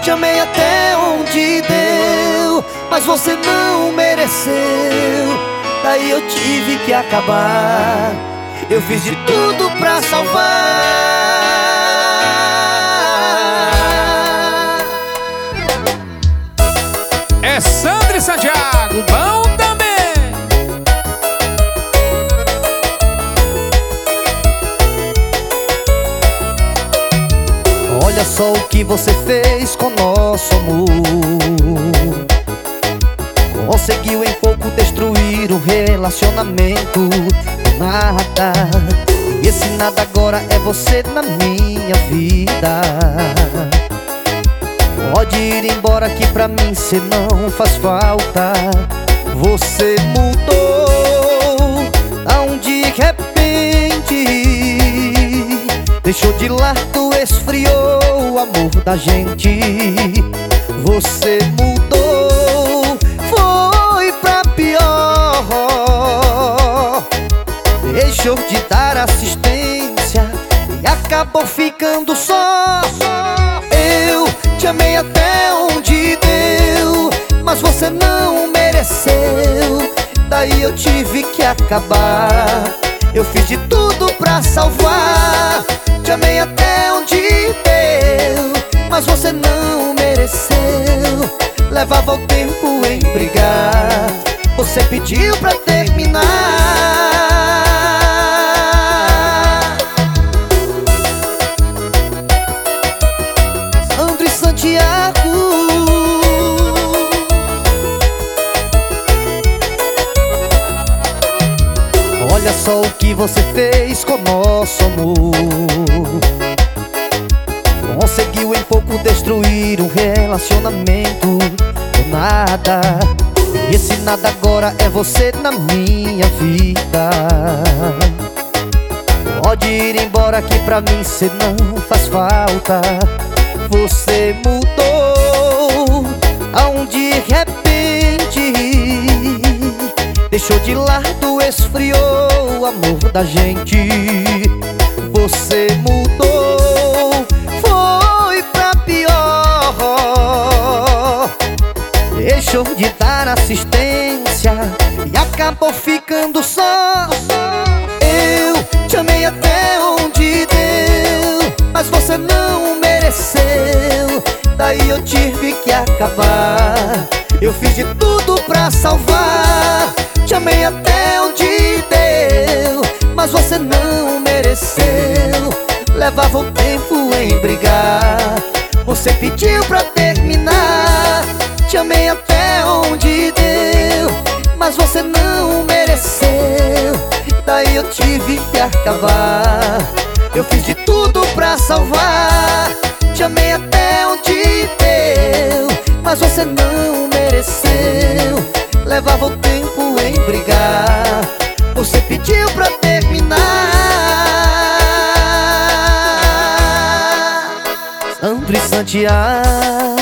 te amei até onde deu, mas você não mereceu. Daí eu tive que acabar. Eu fiz de tudo pra salvar. É Sandro e Santiago, bom também. Olha só o que você fez com nosso amor. Conseguiu em pouco destruir o relacionamento. Nada, e esse nada agora é você na minha vida. Pode ir embora que pra mim cê não faz falta. Você mudou tão de repente, deixou de lado, esfriou o amor da gente. Você mudou, foi pra pior. Deixou de dar assistência e acabou ficando só. Eu te amei até onde deu, mas você não mereceu. Daí eu tive que acabar. Eu fiz de tudo pra salvar. Te amei até onde deu, mas você não mereceu. Levava o tempo em brigar, você pediu pra terminar. Sandro e Santiago. Olha só o que você fez com nosso amor. Conseguiu em pouco destruir um relacionamento. Do nada, e esse nada agora é você na minha vida. Pode ir embora que pra mim cê não faz falta. Você mudou tão de repente, deixou de lado, esfriou o amor da gente. Você mudou, foi pra pior. Deixou de dar assistência e acabou ficando só. Eu te amei até onde deu, mas você não mereceu. Daí eu tive que acabar. Eu fiz de tudo pra salvar. Te amei até onde deu, mas você não mereceu. Levava o tempo em brigar, você pediu pra terminar. Te amei até onde deu, mas você não mereceu. Daí eu tive que acabar. Eu fiz de tudo pra salvar. Te amei até onde deu, mas você não mereceu. Levava o tempo em brigar, você pediu pra terminar. Sandro e Santiago.